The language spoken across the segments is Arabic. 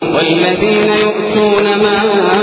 والذين يؤتون ما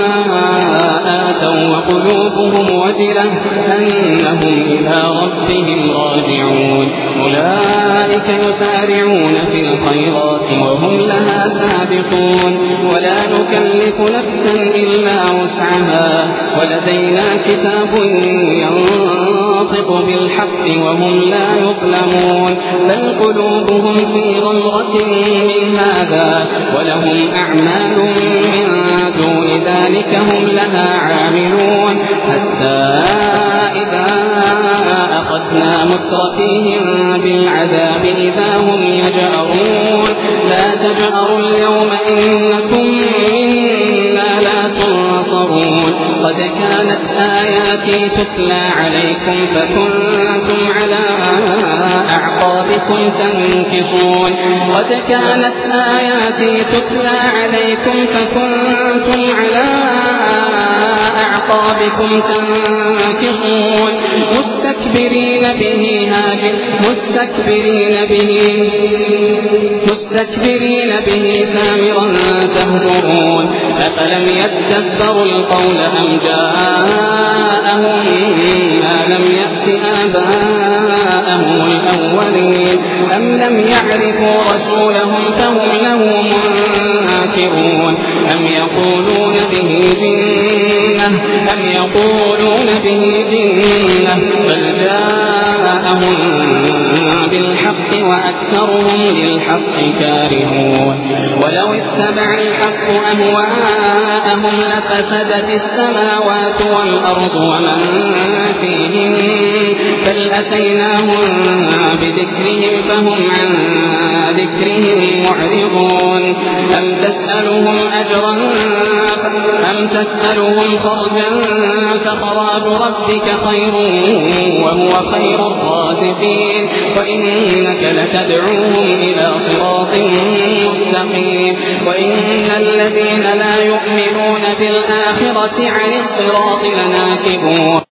آتوا وقلوبهم وجلة أنهم إلى ربهم راجعون أولئك يسارعون في الخيرات وهم لها سابقون ولا نكلف نفسا إلا وسعها ولدينا كتاب ينطق بالحق وهم لا يظلمون بل قلوبهم في غمرة من هذا ولهم أعمال من دون ذلك هم لها عاملون حتى إذا أخذنا مترفيهم بالعذاب إذا هم يجأرون لا تجأروا اليوم إنكم منا لا تنصرون قد كانت آياتي تتلى عليكم فكنتم على أعقابكم تنكصون قد كانت آياتي تتلى عليكم فكنتم على أعقابكم تنكصون مستكبرين به سامرا تهجرون أفلم يدبروا القول أم جاءهم ما لم يأت آباءهم الأولين أم لم يعرفوا رسولهم فهم له منكرون أم يقولون به جنة بل جاءهم بالحق وأكثرهم للحق كارهون ولو اتبع الحق أهواءهم لفسدت السماوات والأرض ومن فيهن بل أتيناهم بذكرهم فهم عن ذكرهم معرضون أم تسألهم خرجا فخراج ربك خير وهو خير الرازقين وإنك لتدعوهم إلى صراط مستقيم وإن الذين لا يؤمنون بالآخرة عن الصراط لناكبون